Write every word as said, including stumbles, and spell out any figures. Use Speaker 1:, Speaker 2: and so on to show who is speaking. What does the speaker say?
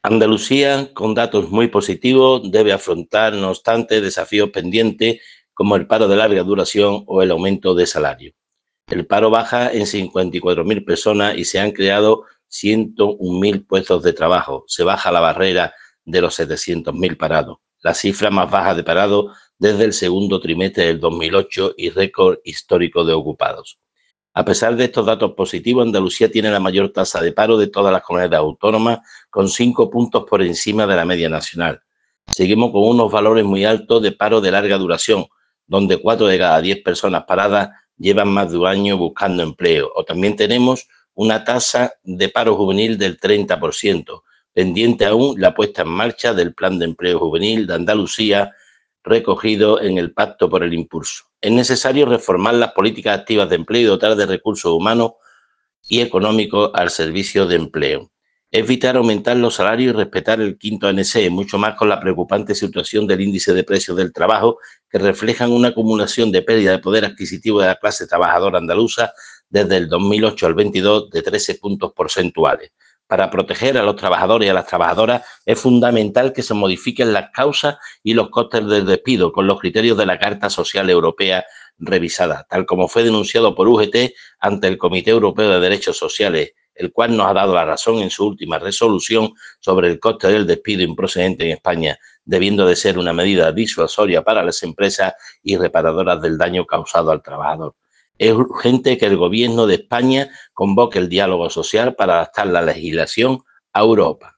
Speaker 1: Andalucía, con datos muy positivos, debe afrontar, no obstante, desafíos pendientes como el paro de larga duración o el aumento de salario. El paro baja en cincuenta y cuatro mil personas y se han creado ciento un mil puestos de trabajo. Se baja la barrera de los setecientos mil parados, la cifra más baja de parados desde el segundo trimestre del dos mil ocho y récord histórico de ocupados. A pesar de estos datos positivos, Andalucía tiene la mayor tasa de paro de todas las comunidades autónomas, con cinco puntos por encima de la media nacional. Seguimos con unos valores muy altos de paro de larga duración, donde cuatro de cada diez personas paradas llevan más de un año buscando empleo. O también tenemos una tasa de paro juvenil del treinta por ciento, pendiente aún la puesta en marcha del Plan de Empleo Juvenil de Andalucía, recogido en el Pacto por el Impulso. Es necesario reformar las políticas activas de empleo y dotar de recursos humanos y económicos al servicio de empleo. Es vital aumentar los salarios y respetar el quinto A N S E, mucho más con la preocupante situación del índice de precios del trabajo, que reflejan una acumulación de pérdida de poder adquisitivo de la clase trabajadora andaluza desde el dos mil ocho al veintidós de trece puntos porcentuales. Para proteger a los trabajadores y a las trabajadoras es fundamental que se modifiquen las causas y los costes del despido con los criterios de la Carta Social Europea revisada, tal como fue denunciado por U G T ante el Comité Europeo de Derechos Sociales, el cual nos ha dado la razón en su última resolución sobre el coste del despido improcedente en España, debiendo de ser una medida disuasoria para las empresas y reparadoras del daño causado al trabajador. Es urgente que el Gobierno de España convoque el diálogo social para adaptar la legislación a Europa.